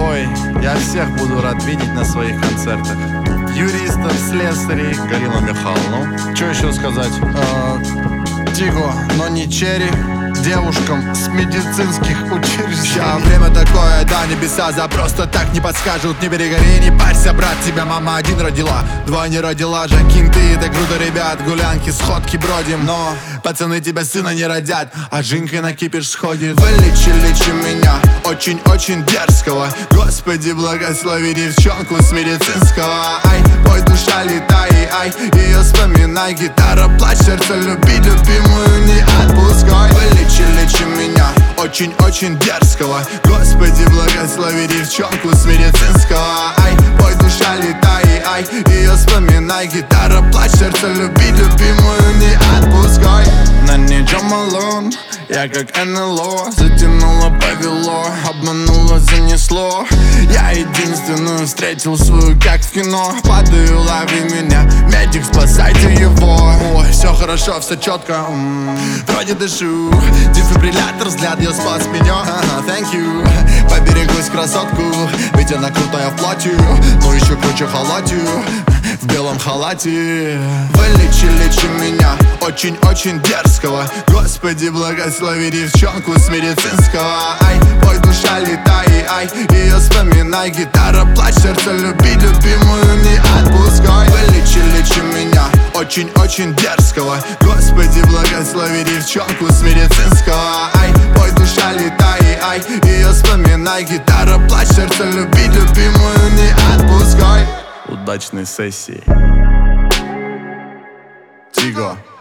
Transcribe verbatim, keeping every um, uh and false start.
Ой, я всех буду рад видеть на своих концертах. Юристов, слесарей, Галину Михайловну. Что еще сказать? Тиго, но не черри. Девушкам с медицинских учреждений. Ща время такое, да, небеса за просто так не подскажут. Не перегори, не парься, брат, тебя мама один родила, двое не родила. Жакин, ты, это круто, ребят, гулянки, сходки бродим. Но пацаны тебя сына не родят, а Жинкой на кипиш сходит. Вылечи, лечи меня, очень-очень дерзкого. Господи, благослови девчонку с медицинского. Ай, ой, душа летай, ай, ее вспоминай. Гитара, плачь, сердце люби, любимую не отпускай. Вылечи, лечи меня, очень-очень дерзкого. Господи, благослови девчонку с медицинского. Ай, ой, душа летай, ай, ее вспоминай. Гитара, плачь, сердце люби, любимую не отпускай. На ничем малон, я как эн эл о. Затянуло, повело, обмануло, занесло. Я единственную встретил свою, как в кино. Падаю, лови меня, медик, спасайте его. Ой, все хорошо, все четко, м-м, вроде дышу. Дефибриллятор, взгляд, ее спас меня. Ага, thank you. Поберегусь красотку, ведь она крутая в платье. Ну еще круче халате, в белом халате. Вылечи, лечи меня, очень-очень дерзкого. Господи, благослови девчонку с медицинского. Ай, ой, душа летай, ай, ее вспоминай. Гитара, плачь, сердце люби, любимую не отпускай. Вылечи, лечи меня, очень-очень дерзкого. Господи, благослови девчонку с медицинского. Ай, ой, душа летай, ай, ее вспоминай. Гитара, плачь, сердце люби, любимую не отпускай. Удачной сессии. Тиго.